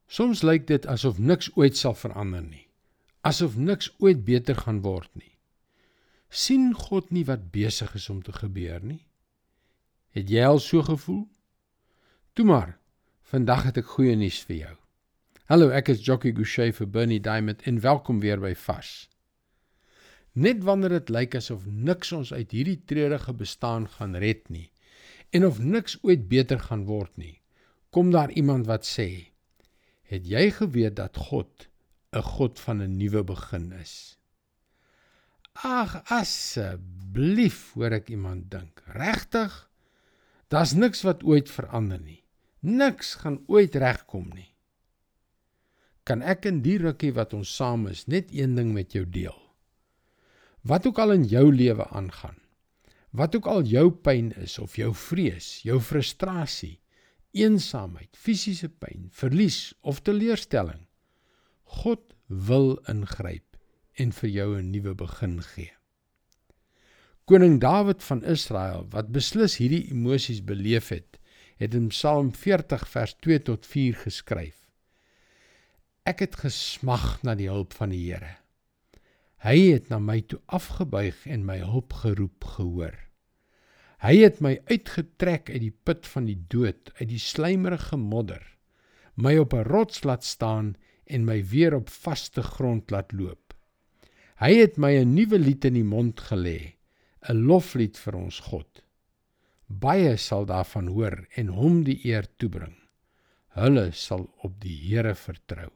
Soms lyk dit asof niks ooit sal verander nie, asof niks ooit beter gaan word nie. Sien God nie wat besig is om te gebeur nie? Het jy al so gevoel? Toe maar, vandag het ek goeie nuus vir jou. Hallo, ek is Jockey Gouchee vir Bernie Diamond en welkom weer by Vars. Net wanneer dit lyk asof niks ons uit hierdie treurige bestaan gaan red nie, en of niks ooit beter gaan word nie, kom daar iemand wat sê, het jy geweet dat God 'n God van 'n nuwe begin is? Ag, asseblief, hoor ek iemand dink. Regtig? Daar's niks wat ooit verander nie. Niks gaan ooit regkom nie. Kan ek in die rukkie wat ons saam is, net een ding met jou deel? Wat ook al in jou lewe aangaan, wat ook al jou pyn is, of jou vrees, jou frustrasie, eensaamheid, fisiese pyn, verlies of teleurstelling, God wil ingryp en vir jou 'n nuwe begin gee. Koning Dawid van Israel, wat beslis hierdie emosies beleef het in Psalm 40 vers 2 tot 4 geskryf. Ek het gesmag na die hulp van die Here. Hy het na my toe afgebuig en my hulp geroep gehoor. Hy het my uitgetrek uit die put van die dood, uit die slijmerige modder, my op 'n rots laat staan en my weer op vaste grond laat loop. Hy het my 'n nuwe lied in die mond gelê, 'n loflied vir ons God. Baie sal daarvan hoor en hom die eer toebring. Hulle sal op die Here vertrou.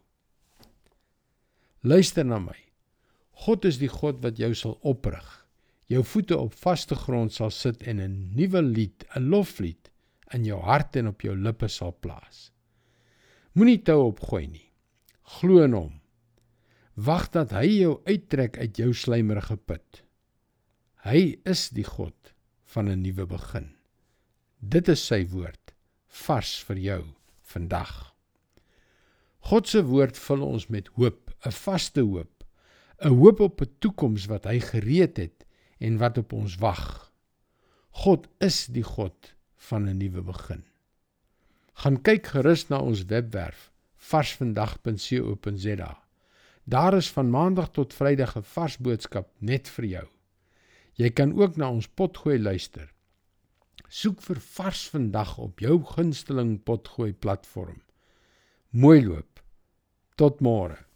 Luister na my. God is die God wat jou sal oprig, jou voete op vaste grond sal sit en 'n nuwe lied, 'n loflied, in jou hart en op jou lippe sal plaas. Moenie tou opgooi nie. Glo in hom. Wag dat hy jou uittrek uit jou slijmerige put. Hy is die God van 'n nuwe begin. Dit is sy woord, vars vir jou vandag. God se woord vul ons met hoop, 'n vaste hoop, 'n hoop op 'n toekoms wat hy gereed het en wat op ons wag. God is die God van 'n nuwe begin. Gaan kyk gerus na ons webwerf, varsvandag.co.za. Daar is van maandag tot vrydag 'n vars boodskap net vir jou. Jy kan ook na ons potgooi luister. Soek vir Vars Vandag op jou gunsteling potgooi platform. Mooi loop. Tot môre.